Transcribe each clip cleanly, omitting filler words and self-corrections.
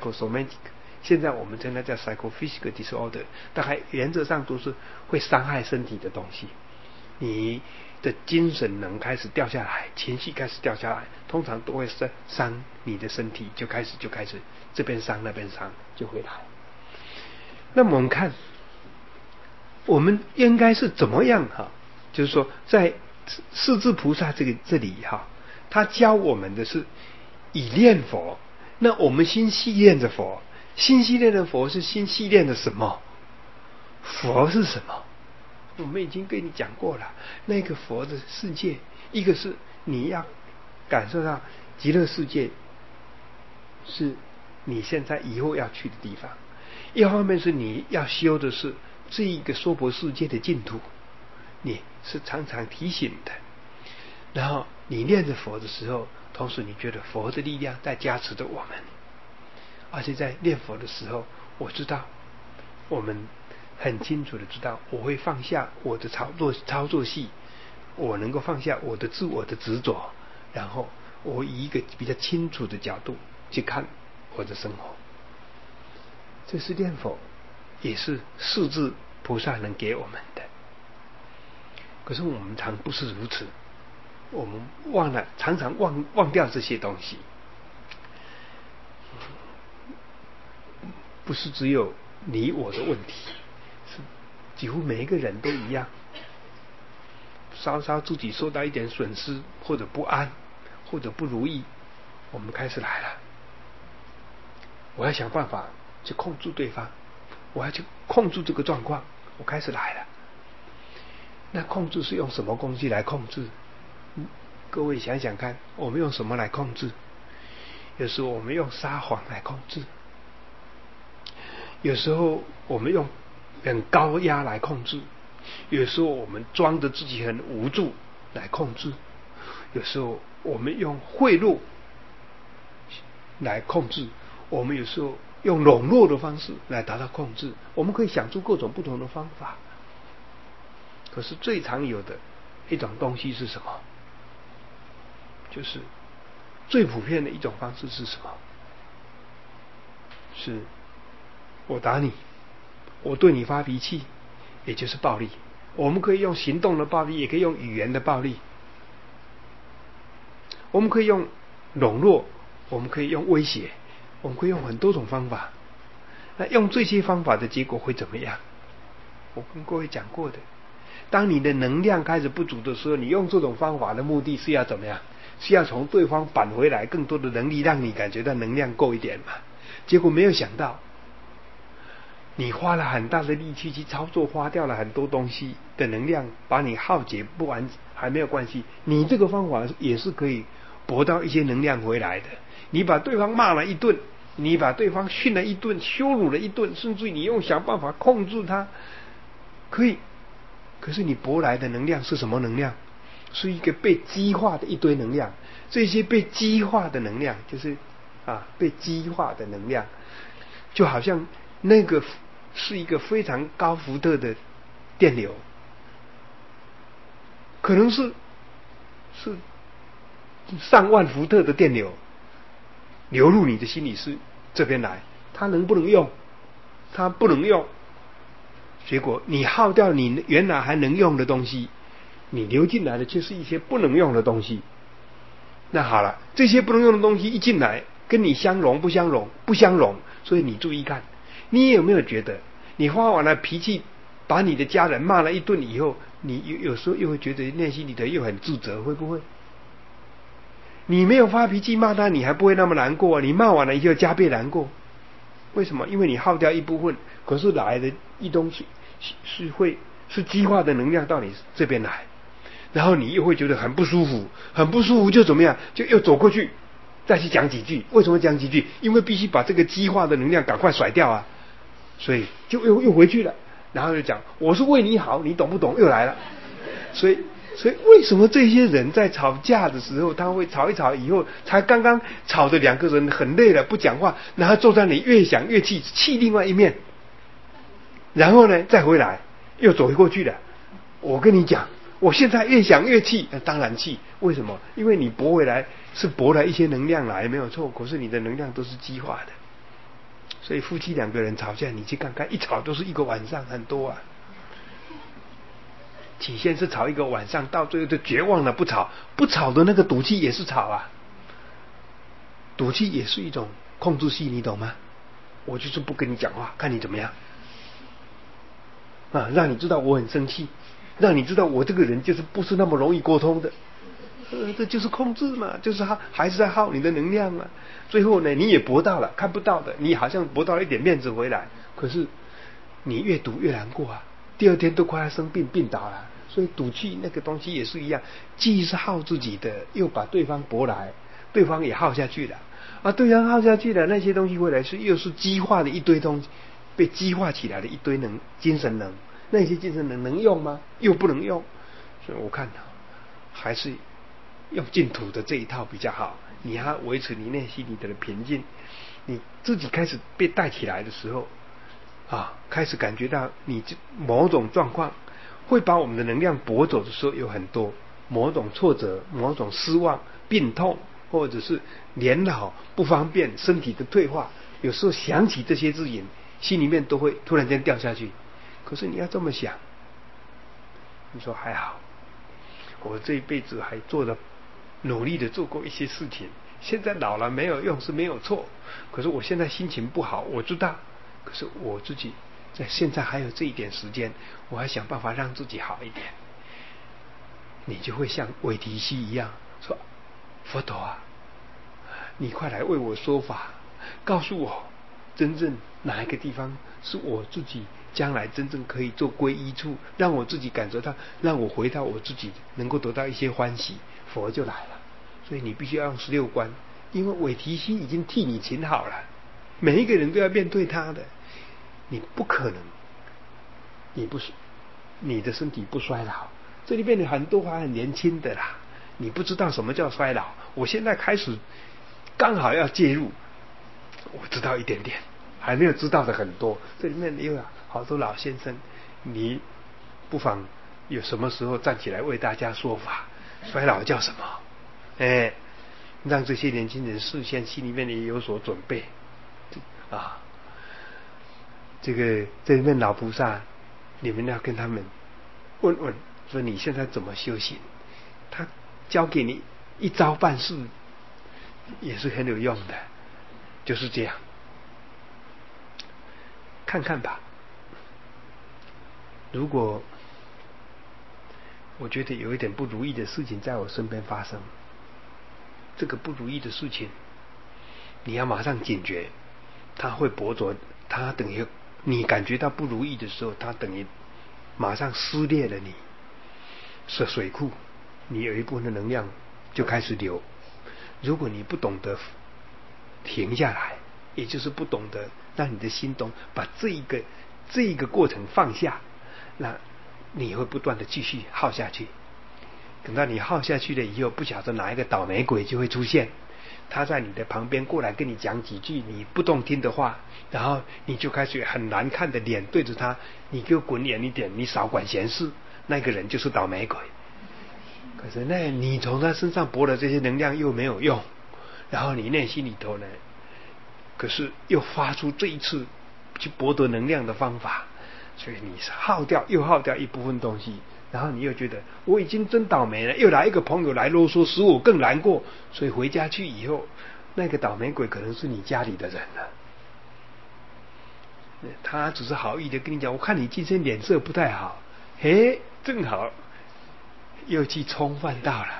psychosomatic， 现在我们称它叫 psychophysical disorder， 大概原则上都是会伤害身体的东西。你的精神能开始掉下来，情绪开始掉下来，通常都会伤你的身体，就开始这边伤那边伤就会来。那么我们看，我们应该是怎么样就是说在世智菩萨这里他教我们的是以念佛。那我们心系念着佛，心系念的佛是心系念的什么？佛是什么？我们已经跟你讲过了，那个佛的世界，一个是你要感受到极乐世界是你现在以后要去的地方，一方面是你要修的是这一个娑婆世界的净土，你是常常提醒的。然后你念着佛的时候，同时你觉得佛的力量在加持着我们，而且在念佛的时候，我知道我们很清楚的知道，我会放下我的操作系，我能够放下我的自我的执着，然后我以一个比较清楚的角度去看我的生活。这是念佛，也是世智菩萨能给我们的。可是我们常不是如此，我们常常忘掉这些东西。不是只有你我的问题，是几乎每一个人都一样。稍稍自己受到一点损失，或者不安，或者不如意，我们开始来了。我要想办法去控制对方，我要去控制这个状况，我开始来了。那控制是用什么工具来控制？各位想想看，我们用什么来控制？有时候我们用撒谎来控制，有时候我们用很高压来控制，有时候我们装着自己很无助来控制，有时候我们用贿赂来控制，我们有时候用笼络的方式来达到控制。我们可以想出各种不同的方法，可是最常有的一种东西是什么？就是最普遍的一种方式是什么？是我打你，我对你发脾气，也就是暴力。我们可以用行动的暴力，也可以用语言的暴力。我们可以用笼络，我们可以用威胁，我们可以用很多种方法。那用这些方法的结果会怎么样？我跟各位讲过的，当你的能量开始不足的时候，你用这种方法的目的是要怎么样？是要从对方返回来更多的能力，让你感觉到能量够一点嘛。结果没有想到，你花了很大的力气去操作，花掉了很多东西的能量，把你耗竭不完还没有关系，你这个方法也是可以博到一些能量回来的。你把对方骂了一顿，你把对方训了一顿，羞辱了一顿，甚至你用想办法控制他，可以。可是你博来的能量是什么能量？是一个被激化的一堆能量。这些被激化的能量，就是被激化的能量，就好像那个是一个非常高伏特的电流，可能是上万伏特的电流流入你的心理是这边来，它能不能用？它不能用。结果你耗掉你原来还能用的东西，你流进来的却是一些不能用的东西。那好了，这些不能用的东西一进来，跟你相容不相容？不相容。所以你注意看，你有没有觉得你发完了脾气，把你的家人骂了一顿以后，你有时候又会觉得内心里头又很自责，会不会？你没有发脾气骂他，你还不会那么难过，你骂完了以后加倍难过。为什么？因为你耗掉一部分，可是来的一东西是激化的能量到你这边来，然后你又会觉得很不舒服，很不舒服就怎么样？就又走过去再去讲几句。为什么讲几句？因为必须把这个激化的能量赶快甩掉啊，所以就又回去了，然后就讲我是为你好，你懂不懂？又来了。所以为什么这些人在吵架的时候，他会吵一吵以后，才刚刚吵的两个人很累了不讲话，然后坐在那里越想越气，气另外一面，然后呢再回来又走回过去了。我跟你讲，我现在越想越气，当然气。为什么？因为你驳回来是驳来一些能量来，没有错，可是你的能量都是激化的。 所以夫妻两个人吵架，你去看看，一吵都是一个晚上，很多啊。起先是吵一个晚上，到最后就绝望了，不吵，不吵的那个赌气也是吵啊。赌气也是一种控制系，你懂吗？我就是不跟你讲话，看你怎么样啊，让你知道我很生气，让你知道我这个人就是不是那么容易沟通的。这就是控制嘛，就是还是在耗你的能量嘛。最后呢，你也博到了看不到的，你好像博到了一点面子回来，可是你越赌越难过啊，第二天都快要生病病倒了。所以赌气那个东西也是一样，既是耗自己的，又把对方博来，对方也耗下去了啊，对方耗下去了，那些东西回来又是激化的一堆东西，被激化起来的一堆精神能，那些精神能用吗？又不能用。所以我看还是用净土的这一套比较好，你要维持你内心里的平静，你自己开始被带起来的时候啊，开始感觉到你某种状况会把我们的能量夺走的时候，有很多某种挫折、某种失望、病痛，或者是年老不方便、身体的退化，有时候想起这些字眼，心里面都会突然间掉下去。可是你要这么想，你说还好，我这一辈子还努力的做过一些事情，现在老了没有用是没有错，可是我现在心情不好，我知道，可是我自己在现在还有这一点时间，我还想办法让自己好一点。你就会像韦提希一样说，佛陀啊，你快来为我说法，告诉我真正哪一个地方是我自己将来真正可以做皈依处，让我自己感受到，让我回到我自己能够得到一些欢喜，佛就来了。所以你必须要用16关，因为韦提希已经替你请好了，每一个人都要面对他的，你不可能，你的身体不衰老，这里面有很多还很年轻的啦，你不知道什么叫衰老。我现在开始刚好要介入，我知道一点点，还没有知道的很多。这里面也有好多老先生，你不妨有什么时候站起来为大家说法，衰老叫什么？让这些年轻人事先心里面也有所准备啊。这个里面老菩萨，你们要跟他们问问，说你现在怎么修行？他教给你一招半式，也是很有用的，就是这样。看看吧。如果我觉得有一点不如意的事情在我身边发生，这个不如意的事情，你要马上警觉，它会夺走，它等于你感觉到不如意的时候，它等于马上撕裂了你是水库，你有一部分的能量就开始流。如果你不懂得停下来，也就是不懂得让你的心动把这一个过程放下，那你会不断的继续耗下去。等到你耗下去了以后，不晓得哪一个倒霉鬼就会出现，他在你的旁边过来跟你讲几句你不动听的话，然后你就开始很难看的脸对着他，你给我滚远一点，你少管闲事，那个人就是倒霉鬼。可是呢，你从他身上博的这些能量又没有用，然后你内心里头呢，可是又发出这一次去博得能量的方法，所以你又耗掉一部分东西，然后你又觉得我已经真倒霉了，又来一个朋友来啰嗦，使我更难过，所以回家去以后，那个倒霉鬼可能是你家里的人了。他只是好意的跟你讲，我看你今天脸色不太好，正好又去冲犯到了，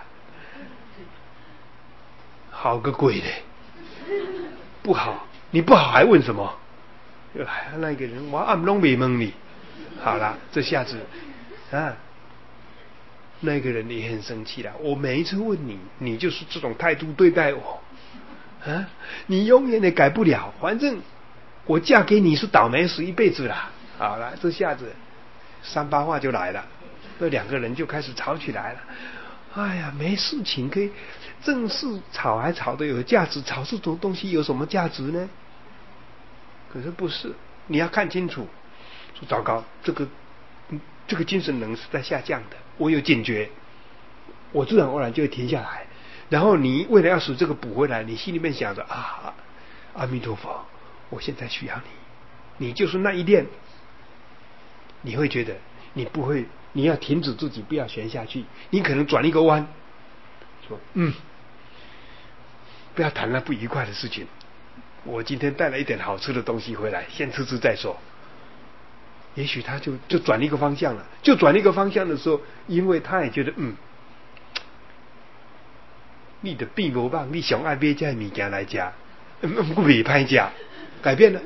好个鬼嘞！不好，你不好还问什么？那个人我暗弄没蒙你，好了，这下子啊，那个人也很生气了。我每一次问你，你就是这种态度对待我啊，你永远也改不了。反正我嫁给你是倒霉死一辈子了。好了，这下子三八话就来了，这两个人就开始吵起来了。哎呀，没事情可以正式吵，还吵得有价值，吵这种东西有什么价值呢？可是不是，你要看清楚，说糟糕，这个精神能是在下降的，我有警觉，我自然而然就会停下来。然后你为了要使这个补回来，你心里面想着啊，阿弥陀佛， 我现在需要你，你就是那一念，你会觉得你不会，你要停止自己，不要悬下去，你可能转一个弯，说不要谈那不愉快的事情，我今天带了一点好吃的东西回来，先吃吃再说。也许他就转一个方向了，就转一个方向的时候，因为他也觉得你的并不棒，你想爱买这物件来吃，不未歹吃，改变了。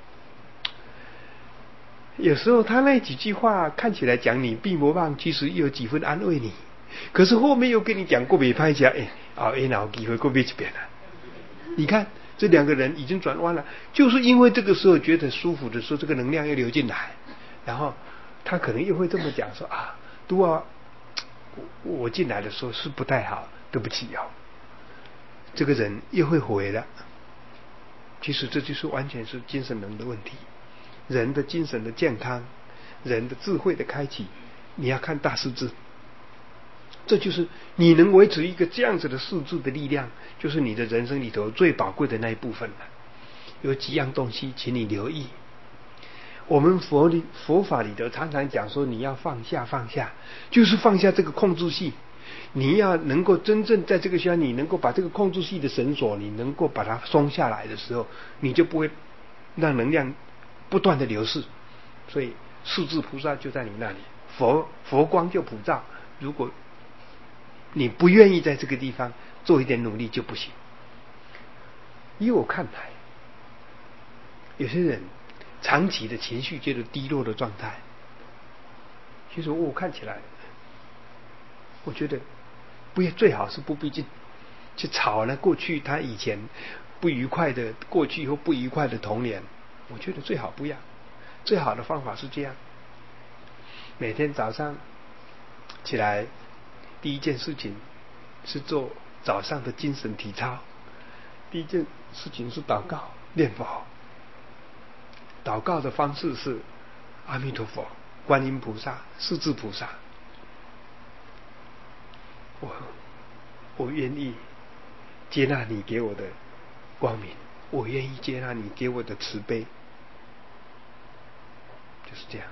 有时候他那几句话看起来讲你并不棒，其实有几分安慰你，可是后面又跟你讲过未歹吃，后有机会过买一遍了。你看这两个人已经转弯了，就是因为这个时候觉得舒服的时候，这个能量又流进来，然后他可能又会这么讲说我进来的时候是不太好，对不起这个人又会回了。其实这就是完全是精神能的问题，人的精神的健康，人的智慧的开启，你要看大势至。这就是你能维持一个这样子的势至的力量，就是你的人生里头最宝贵的那一部分了。有几样东西请你留意。我们佛法里头常常讲说，你要放下，就是放下这个控制系。你要能够真正在这个下，你能够把这个控制系的绳索，你能够把它松下来的时候，你就不会让能量不断的流逝。所以势至菩萨就在你那里，佛光就普照。如果你不愿意在这个地方做一点努力就不行。依我看来，有些人长期的情绪觉得低落的状态，其实我看起来，我觉得最好是不必去吵了过去他以前不愉快的过去或不愉快的童年。我觉得最好不要。最好的方法是这样：每天早上起来，第一件事情是做早上的精神体操，第一件事情是祷告念佛。祷告的方式是阿弥陀佛、观音菩萨、势至菩萨，我愿意接纳你给我的光明，我愿意接纳你给我的慈悲，就是这样。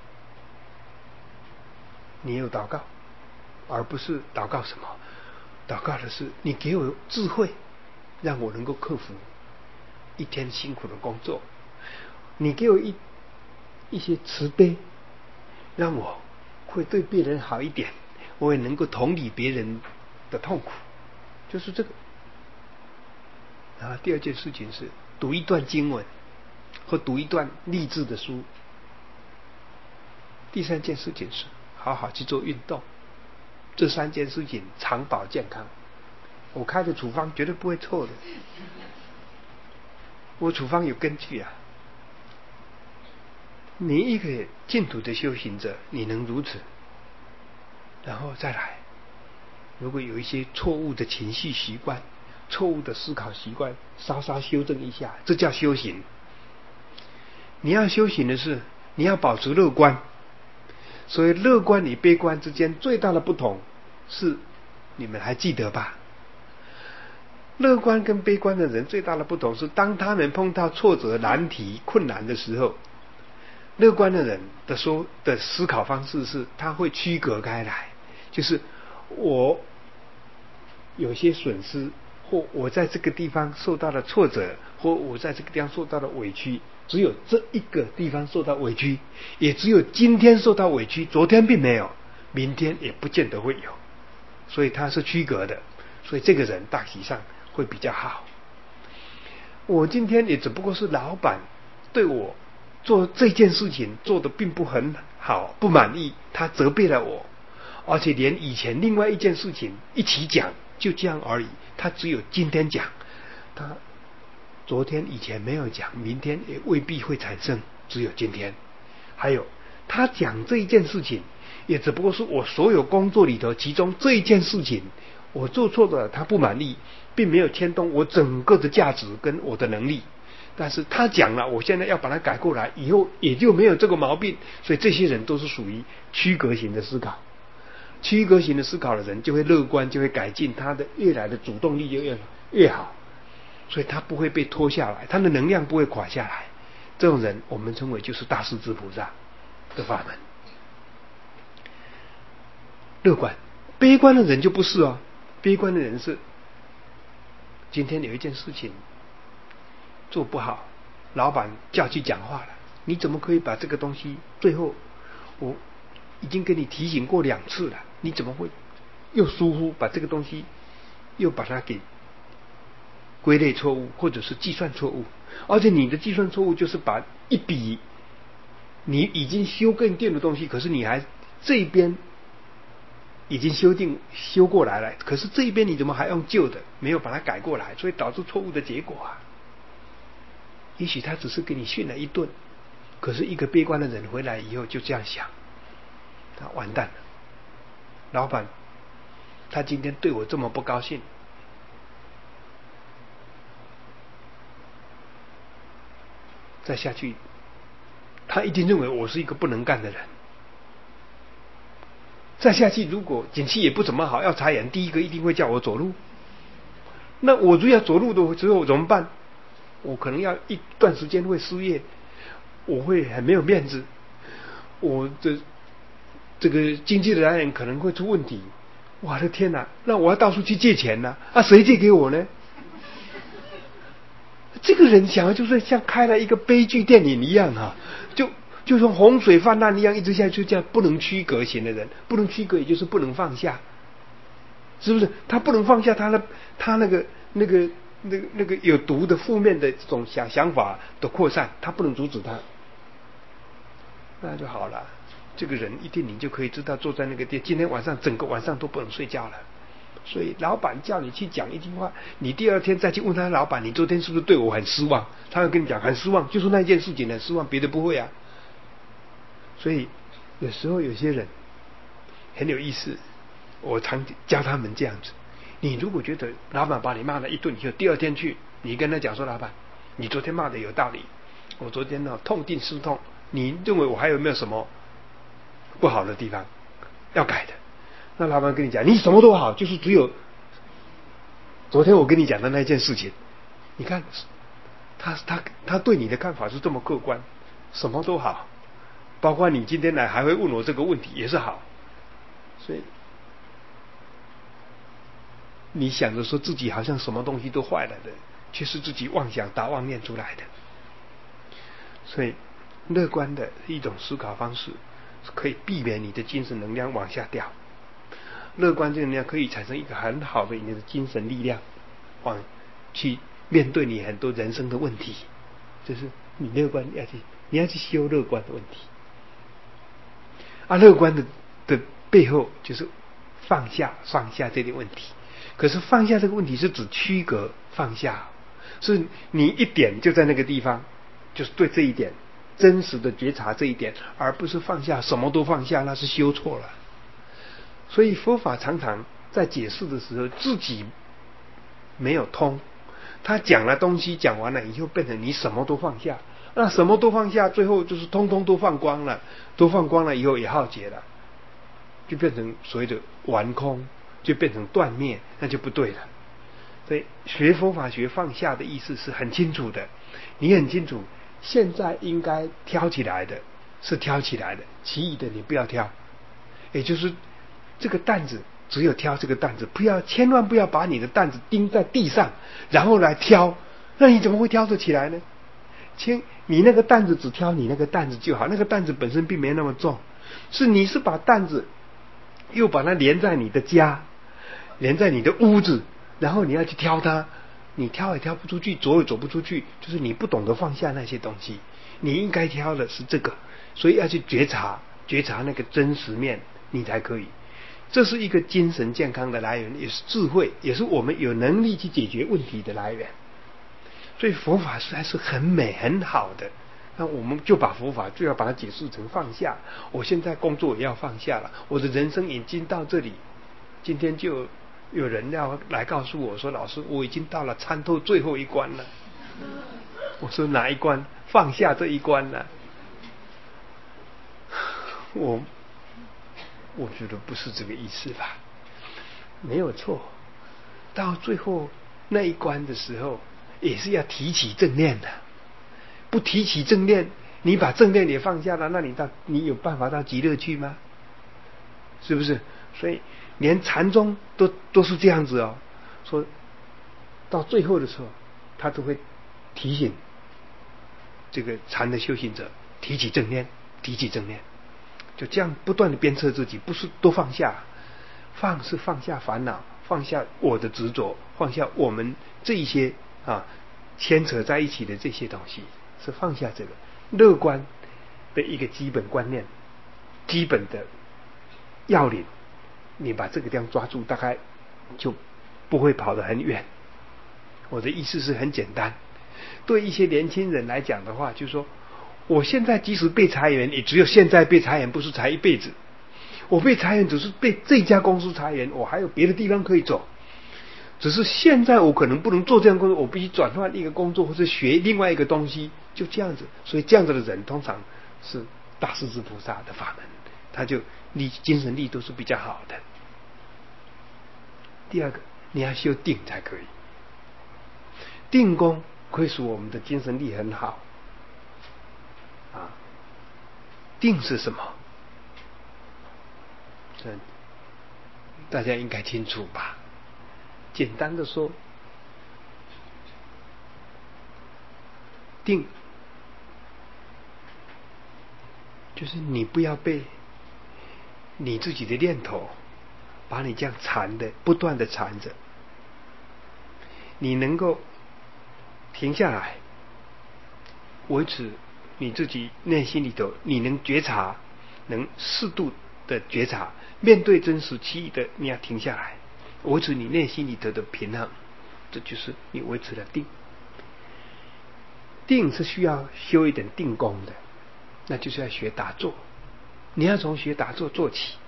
你有祷告，而不是祷告什么？祷告的是你给我智慧，让我能够克服一天辛苦的工作。你给我一些慈悲，让我会对别人好一点，我也能够同理别人的痛苦，就是这个。然后第二件事情是读一段经文或读一段励志的书。第三件事情是好好去做运动。这三件事情长保健康。我开的处方绝对不会错的，我处方有根据啊。你一个净土的修行者，你能如此，然后再来，如果有一些错误的情绪习惯、错误的思考习惯，稍稍修正一下，这叫修行。你要修行的是，你要保持乐观。所以乐观与悲观之间最大的不同是，你们还记得吧？乐观跟悲观的人最大的不同是，当他们碰到挫折、难题、困难的时候，乐观的人的思考方式是，他会区隔开来，就是我有些损失，或我在这个地方受到了挫折，或我在这个地方受到了委屈，只有这一个地方受到委屈，也只有今天受到委屈，昨天并没有，明天也不见得会有，所以他是区隔的。所以这个人大体上会比较好。我今天也只不过是老板对我做这件事情做得并不很好，不满意，他责备了我，而且连以前另外一件事情一起讲，就这样而已。他只有今天讲，他昨天以前没有讲，明天也未必会产生，只有今天。还有他讲这一件事情，也只不过是我所有工作里头其中这一件事情我做错了，他不满意，并没有牵动我整个的价值跟我的能力。但是他讲了，我现在要把它改过来，以后也就没有这个毛病。所以这些人都是属于区隔型的思考。区隔型的思考的人就会乐观，就会改进，他的越来的主动力就越好。 所以他不会被拖下来，他的能量不会垮下来。这种人我们称为就是大势至菩萨的法门。乐观，悲观的人就不是哦。悲观的人是今天有一件事情做不好，老板叫去讲话了，你怎么可以把这个东西，最后我已经给你提醒过2次了，你怎么会又疏忽把这个东西又把它给归类错误，或者是计算错误？而且你的计算错误就是把一笔你已经修更定的东西，可是你还这边已经修过来了，可是这一边你怎么还用旧的，没有把它改过来，所以导致错误的结果啊。也许他只是给你训了一顿，可是一个悲观的人回来以后就这样想，他完蛋了。老板他今天对我这么不高兴，再下去他一定认为我是一个不能干的人。再下去如果景气也不怎么好，要裁员，第一个一定会叫我走路。那我如果要走路的时候怎么办？我可能要一段时间会失业，我会很没有面子，我的这个经济的来源可能会出问题。我的天哪，那我要到处去借钱呢？谁借给我呢？这个人想的就是像开了一个悲剧电影一样就像洪水泛滥一样，一直下去，这样不能区隔型的人，不能区隔也就是不能放下，是不是？他不能放下他那个有毒的负面的这种想法的扩散，他不能阻止他，那就好了。这个人一定你就可以知道，坐在那个店，今天晚上整个晚上都不能睡觉了。所以老板叫你去讲一句话，你第2天再去问他老板，你昨天是不是对我很失望？他会跟你讲很失望，就是那件事情很失望，别的不会啊。所以有时候有些人很有意思，我常教他们这样子：你如果觉得老板把你骂了一顿以后，第2天去，你跟他讲说，老板，你昨天骂的有道理，我昨天痛定思痛，你认为我还有没有什么不好的地方要改的？那老板跟你讲，你什么都好，就是只有昨天我跟你讲的那件事情。你看他对你的看法是这么客观，什么都好，包括你今天来还会问我这个问题也是好。所以你想着说自己好像什么东西都坏了的，却是自己妄想打妄念出来的。所以乐观的一种思考方式可以避免你的精神能量往下掉。乐观这个能量可以产生一个很好的你的精神力量，去面对你很多人生的问题。就是你乐观你要去修乐观的问题。乐观的背后就是放下这点问题。可是放下这个问题是指区隔放下，是你一点就在那个地方，就是对这一点真实的觉察这一点，而不是放下什么都放下，那是修错了。所以佛法常常在解释的时候自己没有通，他讲了东西讲完了以后变成你什么都放下，那什么都放下，最后就是通通都放光了，都放光了以后也浩劫了，就变成所谓的完空，就变成断灭，那就不对了。所以学佛法学放下的意思是很清楚的，你很清楚现在应该挑起来的是挑起来的，其余的你不要挑。也就是这个担子只有挑这个担子，千万不要把你的担子钉在地上然后来挑，那你怎么会挑得起来呢？你那个担子只挑你那个担子就好，那个担子本身并没那么重，你是把担子又把它连在你的家，连在你的屋子，然后你要去挑它，你挑也挑不出去，走也走不出去，就是你不懂得放下那些东西。你应该挑的是这个，所以要去觉察那个真实面，你才可以。这是一个精神健康的来源，也是智慧，也是我们有能力去解决问题的来源。所以佛法实在是很美很好的，那我们就把佛法就要把它解释成放下。我现在工作也要放下了，我的人生已经到这里。今天就有人要来告诉我说，老师，我已经到了参透最后一关了。我说哪一关？放下这一关了。我觉得不是这个意思吧，没有错。到最后那一关的时候， 也是要提起正念的。不提起正念，你把正念也放下了，那你有办法到极乐去吗？是不是？所以连禅宗都是这样子哦，说到最后的时候，他都会提醒这个禅的修行者提起正念，提起正念，就这样不断的鞭策自己，不是都放下，放是放下烦恼，放下我的执着，放下我们这一些牵扯在一起的这些东西，是放下这个乐观的一个基本观念，基本的要领，你把这个地方抓住，大概就不会跑得很远。我的意思是很简单，对一些年轻人来讲的话，就是说我现在即使被裁员，也只有现在被裁员，不是裁一辈子。我被裁员只是被这家公司裁员，我还有别的地方可以走，只是现在我可能不能做这样工作，我必须转换一个工作或者学另外一个东西，就这样子。所以这样子的人通常是大势至菩萨的法门，他就精神力都是比较好的。第二个，你要修定才可以，定功会使我们的精神力很好定是什么？大家应该清楚吧？简单的说，定就是你不要被你自己的念头把你这样缠的，不断的缠着，你能够停下来，维持你自己内心里头，你能觉察，能适度的觉察，面对真实其意的，你要停下来，维持你内心里头的平衡，这就是你维持的定。定是需要修一点定功的，那就是要学打坐，你要从学打坐做起。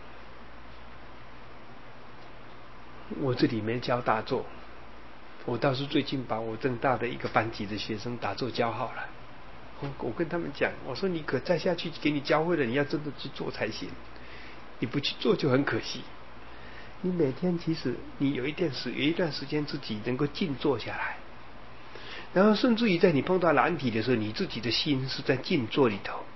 我这里面教打坐，我倒是最近把我正大的一个班级的学生打坐教好了。我跟他们讲，我说你可再下去给你教会了，你要真的去做才行，你不去做就很可惜。你每天其实你有一段时间自己能够静坐下来，然后甚至于在你碰到难题的时候，你自己的心是在静坐里头，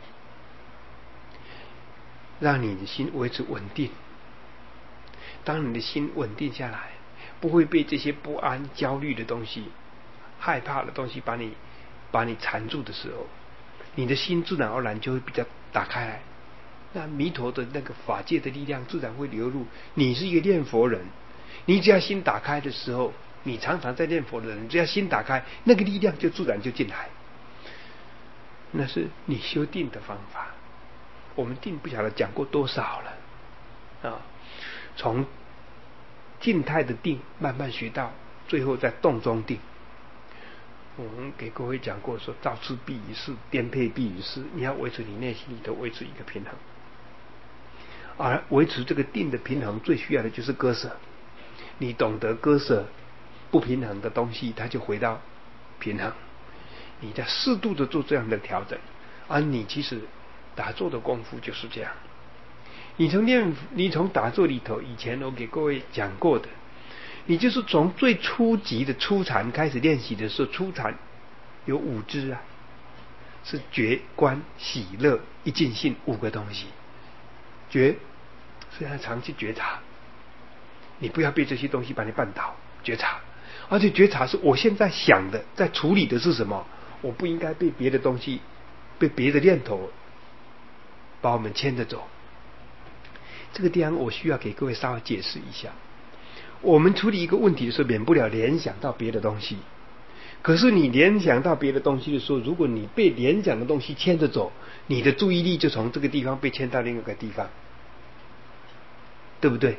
让你的心维持稳定。当你的心稳定下来，不会被这些不安、焦虑的东西、害怕的东西把你缠住的时候，你的心自然而然就会比较打开来。那弥陀的那个法界的力量自然会流入。你是一个念佛人，你只要心打开的时候，你常常在念佛的人，只要心打开，那个力量就自然就进来。那是你修定的方法。我们定不晓得讲过多少了从静态的定慢慢学到最后在动中定。我们给各位讲过说，造次必于事，颠沛必于事，你要维持你内心里头维持一个平衡，而维持这个定的平衡最需要的就是割舍。你懂得割舍不平衡的东西，它就回到平衡。你在适度的做这样的调整，而你其实打坐的功夫就是这样。你从打坐里头，以前我给各位讲过的，你就是从最初级的初禅开始练习的时候，初禅有5支是觉、观、喜、乐、一尽性5个东西。觉是要常去觉察，你不要被这些东西把你绊倒，觉察。而且觉察是我现在想的，在处理的是什么，我不应该被别的东西，被别的念头把我们牵着走。这个地方我需要给各位稍微解释一下。我们处理一个问题的时候，免不了联想到别的东西。可是你联想到别的东西的时候，如果你被联想的东西牵着走，你的注意力就从这个地方被牵到另一个地方，对不对？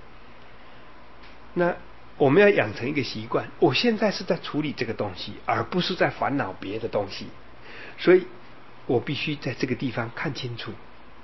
那我们要养成一个习惯，我现在是在处理这个东西，而不是在烦恼别的东西。所以我必须在这个地方看清楚，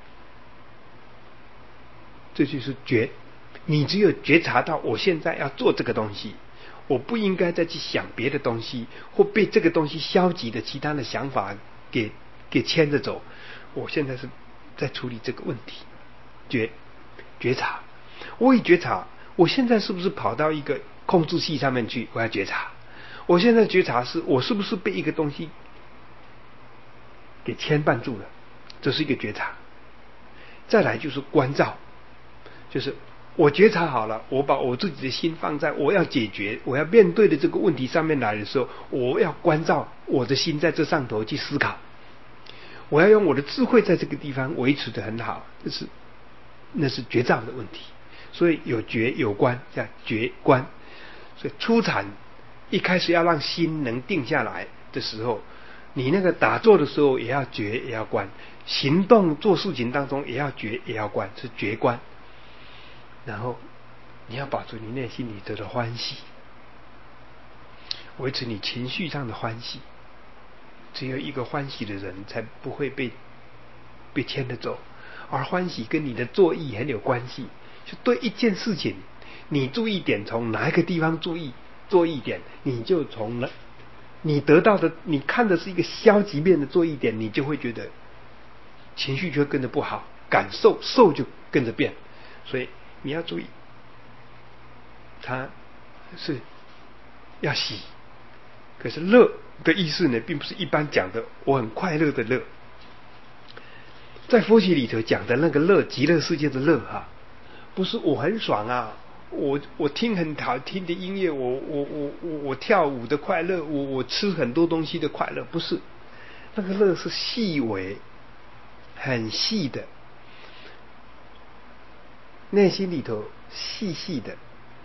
这就是觉。你只有觉察到我现在要做这个东西，我不应该再去想别的东西，或被这个东西消极的其他的想法给牵着走。我现在是在处理这个问题，觉察。我已觉察，我现在是不是跑到一个控制器上面去？我要觉察。 我现在觉察是我是不是被一个东西给牵绊住了，这是一个觉察。再来就是关照，就是我觉察好了，我把我自己的心放在我要解决、我要面对的这个问题上面来的时候，我要关照我的心在这上头去思考，我要用我的智慧在这个地方维持得很好，那是觉照的问题。所以有觉有观，叫觉观。所以初禅一开始要让心能定下来的时候，你那个打坐的时候也要觉也要观，行动做事情当中也要觉也要观，是觉观。然后你要保持你内心里头的欢喜，维持你情绪上的欢喜。只有一个欢喜的人才不会被牵得走，而欢喜跟你的作意很有关系。就对一件事情，你注意点从哪一个地方作意点，你就从你得到的，你看的是一个消极面的作意点，你就会觉得情绪就会跟着不好，感受就跟着变。所以你要注意，它是要喜，可是乐的意思呢，并不是一般讲的我很快乐的乐。在佛学里头讲的那个乐，极乐世界的乐不是我很爽啊，我听很好听的音乐，我跳舞的快乐，我吃很多东西的快乐，不是。那个乐是细微、很细的，内心里头细细的、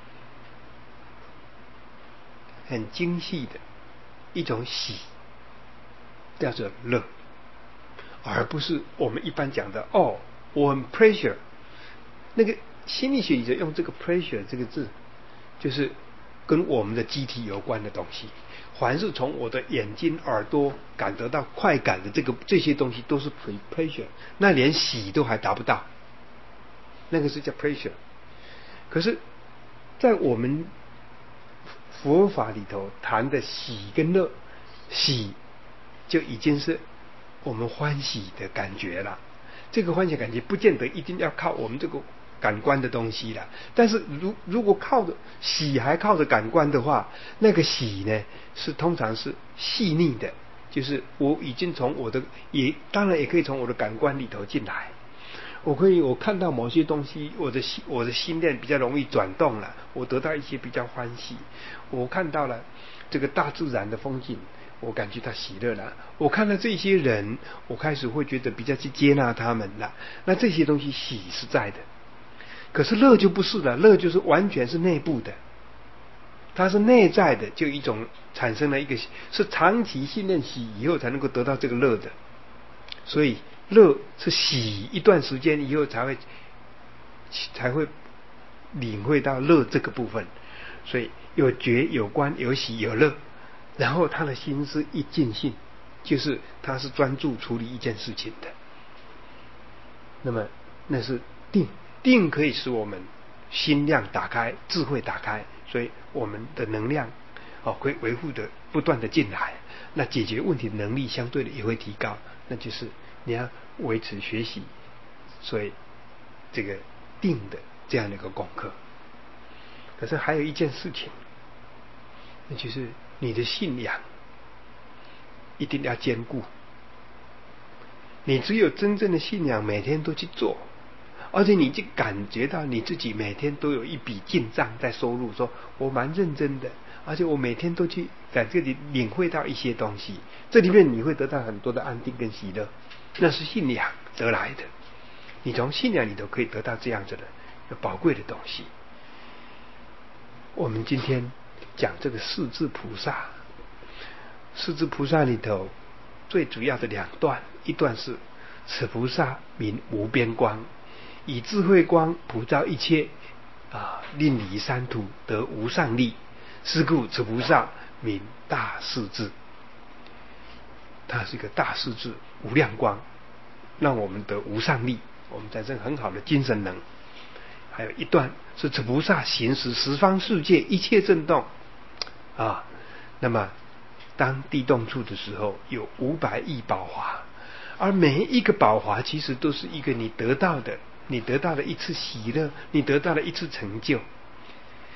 很精细的一种喜，叫做乐，而不是我们一般讲的我很 pressure。那个心理学里头用这个 pressure 这个字，就是跟我们的机体有关的东西。凡是从我的眼睛、耳朵感得到快感的这些东西，都是 pressure。那连喜都还达不到，那个是叫 pressure。可是，在我们佛法里头谈的喜跟乐，喜就已经是我们欢喜的感觉了。这个欢喜感觉不见得一定要靠我们这个感官的东西了，但是如果靠着喜还靠着感官的话，那个喜呢是通常是细腻的，就是我已经从我的当然也可以从我的感官里头进来。我看到某些东西，我的心念比较容易转动了，我得到一些比较欢喜。我看到了这个大自然的风景，我感觉到喜乐了。我看到这些人，我开始会觉得比较去接纳他们了。那这些东西喜是在的，可是乐就不是了，乐就是完全是内部的，它是内在的，就一种产生了一个是长期训练喜以后才能够得到这个乐的。所以乐是喜一段时间以后才会领会到乐这个部分。所以有觉有观有喜有乐，然后他的心是一尽性，就是他是专注处理一件事情的。那么那是定可以使我们心量打开，智慧打开，所以我们的能量会维护的不断的进来，那解决问题的能力相对的也会提高。那就是你要维持学习，所以这个定的这样的一个功课。可是还有一件事情，那就是你的信仰一定要坚固。你只有真正的信仰，每天都去做，而且你就感觉到你自己每天都有一笔进账在收入，说我蛮认真的，而且我每天都去在这里领会到一些东西，这里面你会得到很多的安定跟喜乐，那是信仰得来的。你从信仰里头可以得到这样子的宝贵的东西。我们今天讲这个四智菩萨，四智菩萨里头最主要的两段，一段是此菩萨名无边光，以智慧光普照一切令离三途得无上利，是故此菩萨名大势至。它是一个大势至无量光，让我们得无上利，我们产生很好的精神能。还有一段是此菩萨行使十方世界一切震动那么当地动处的时候，有500亿宝华，而每一个宝华其实都是一个你得到的一次喜乐，你得到了一次成就。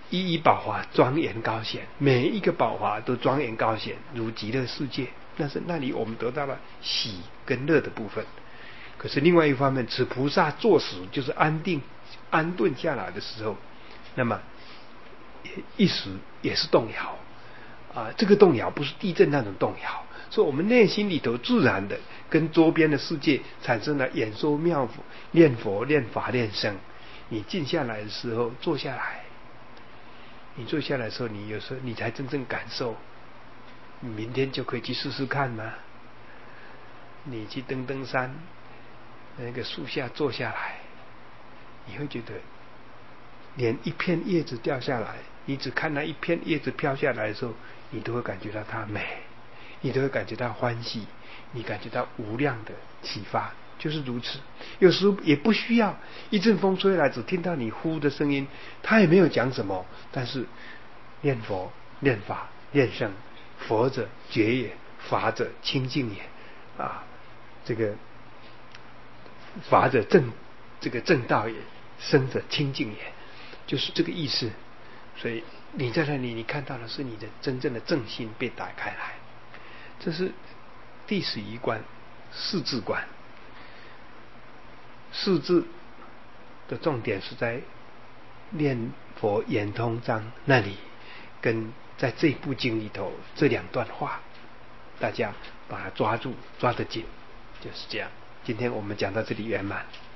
一一宝华庄严高显，每一个宝华都庄严高显，如极乐世界。但是那里我们得到了喜跟乐的部分。可是另外一方面，此菩萨坐时，就是安定安顿下来的时候，那么一时也是动摇这个动摇不是地震那种动摇，所以我们内心里头自然的跟周边的世界产生了演说妙佛、念佛、念法、念僧。你静下来的时候，坐下来，你坐下来的时候，你有时候你才真正感受。你明天就可以去试试看吗？你去登登山，那个树下坐下来，你会觉得连一片叶子掉下来，你只看那一片叶子飘下来的时候，你都会感觉到它美，你都会感觉到欢喜，你感觉到无量的启发，就是如此。有时候也不需要一阵风吹来，只听到你呼的声音，他也没有讲什么，但是念佛、念法、念僧，佛者觉也，法者清净也这个法者这个正道也，僧者清净也，就是这个意思。所以你在那里，你看到的是你的真正的正心被打开来。这是第11关四智关。四智的重点是在念佛圆通章那里，跟在这部经里头这2段话，大家把它抓住，抓得紧，就是这样。今天我们讲到这里圆满。